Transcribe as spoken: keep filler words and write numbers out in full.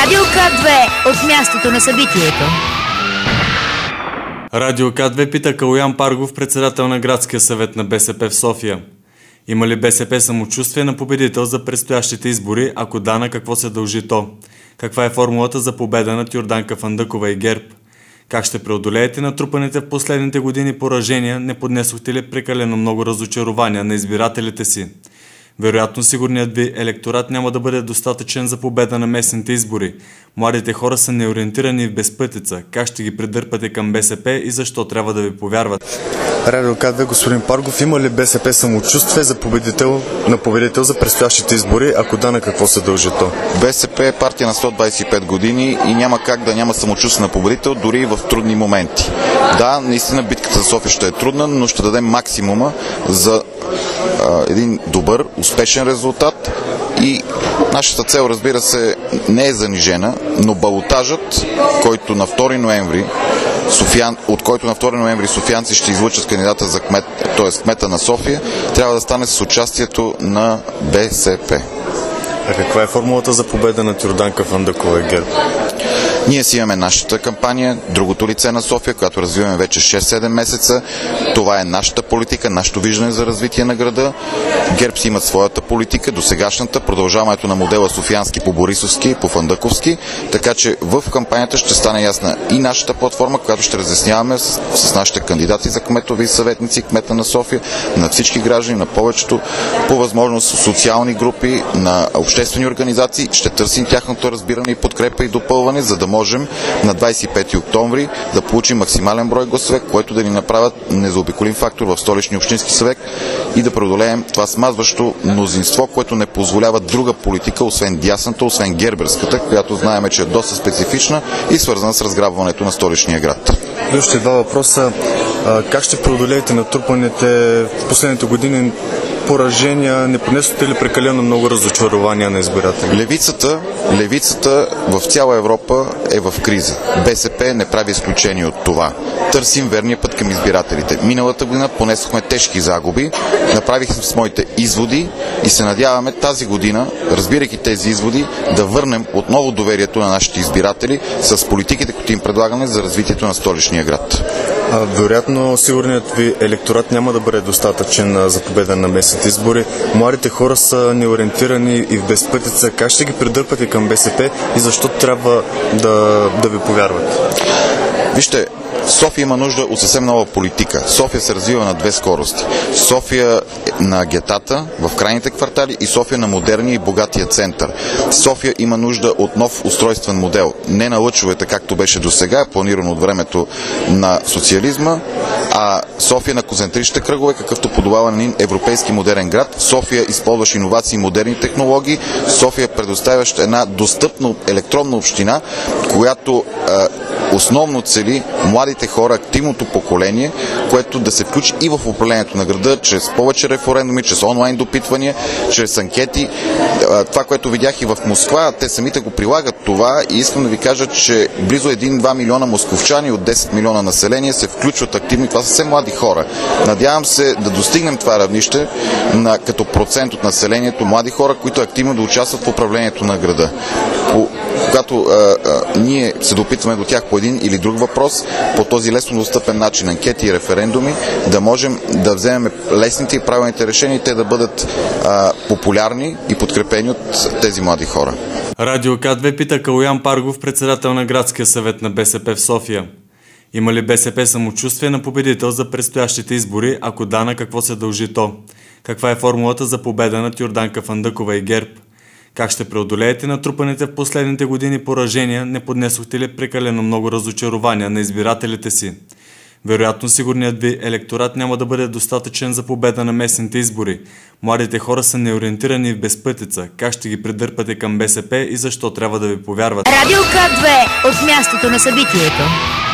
Радио К две от мястото на събитието. Радио К две пита Калоян Паргов, председател на Градския съвет на БСП в София. Има ли БСП самочувствие на победител за предстоящите избори? Ако да, на какво се дължи то? Каква е формулата за победа над Йорданка Фандъкова и ГЕРБ? Как ще преодолеете натрупаните в последните години поражения? Не поднесохте ли прекалено много разочарования на избирателите си? Вероятно сигурният ви електорат няма да бъде достатъчен за победа на местните избори. Младите хора са неориентирани в безпътица. Как ще ги придърпате към БСП и защо трябва да ви повярват? Радио К две, господин Паргов, има ли БСП самочувствие за победител, на победител за предстоящите избори? Ако да, на какво се дължи то? БСП е партия на сто двадесет и пет години и няма как да няма самочувствие на победител, дори и в трудни моменти. Да, наистина битката за София ще е трудна, но ще дадем максимума за а, един добър, успешен резултат. И нашата цел, разбира се, не е занижена, но балотажът, който на втори ноември Софиян, от който на втори ноември софиянци ще излъчат кандидата за кмет, т.е. кмета на София, трябва да стане с участието на БСП. А каква е формулата за победа на Йорданка Фандъкова и ГЕРБ? Ние си имаме нашата кампания, другото лице на София, която развиваме вече шест-седем месеца. Това е нашата политика, нашето виждане за развитие на града. ГЕРБ си имат своята политика, досегашната, продължаването на модела софиянски по Борисовски и по Фандъковски, така че в кампанията ще стане ясна и нашата платформа, която ще разясняваме с, с нашите кандидати за кметови и съветници, кмета на София, на всички граждани, на повечето, по възможност социални групи, на обществени организации. Ще търсим тяхното разбиране и подкрепа и допълване, за да можем на двадесет и пети октомври да получим максимален брой гласове, което да ни направят незаобиколим фактор в столичния общински съвет и да преодолеем това смазващо мнозинство, което не позволява друга политика, освен дясната, освен герберската, която знаем, че е доста специфична и свързана с разграбването на столичния град. Още два въпроса. Как ще преодолеете натрупаните в последните години поражения? Не понесохте ли прекалено много разочарования на избиратели? Левицата, левицата в цяла Европа е в криза. БСП не прави изключение от това. Търсим верния път към избирателите. Миналата година понесохме тежки загуби, направихме с моите изводи и се надяваме тази година, разбирайки тези изводи, да върнем отново доверието на нашите избиратели с политиките, които им предлагаме за развитието на столичния град. А, вероятно, сигурният ви електорат няма да бъде достатъчен за победа на местните избори. Младите хора са неориентирани и в безпътица. Как ще ги придърпате към БСП и защо трябва да, да ви повярват? Вижте, София има нужда от съвсем нова политика. София се развива на две скорости. София на гетата, в крайните квартали, и София на модерния и богатия център. София има нужда от нов устройствен модел. Не на лъчовете, както беше досега, планирано от времето на социализма, а София на концентричните кръгове, какъвто подобава на един европейски модерен град. София използваш иновации и модерни технологии. София предоставяща една достъпна електронна община, която е, основно цели младите хора, активното поколение, което да се включи и в управлението на града, чрез повече референдуми, чрез онлайн допитвания, чрез анкети. Това, което видях и в Москва, те самите го прилагат това и искам да ви кажа, че близо един-два милиона московчани от десет милиона население се включват активно. Това са все млади хора. Надявам се да достигнем това равнище на, като процент от населението, млади хора, които активно да участват в управлението на града. По, когато а, а, ние се допитваме до тях по един или друг въпрос, по този лесно достъпен начин, анкети и референдуми, да можем да вземем лесните и правилните решения и те да бъдат а, популярни и подкрепени от тези млади хора. Радио К две пита Калоян Паргов, председател на Градския съвет на БСП в София. Има ли БСП самочувствие на победител за предстоящите избори? Ако да, на какво се дължи то? Каква е формулата за победа над Йорданка Фандъкова и ГЕРБ? Как ще преодолеете натрупаните в последните години поражения? Не поднесохте ли прекалено много разочарования на избирателите си? Вероятно сигурният ви електорат няма да бъде достатъчен за победа на местните избори. Младите хора са неориентирани в безпътица. Как ще ги придърпате към БСП и защо трябва да ви повярват? Радио К две от мястото на събитието.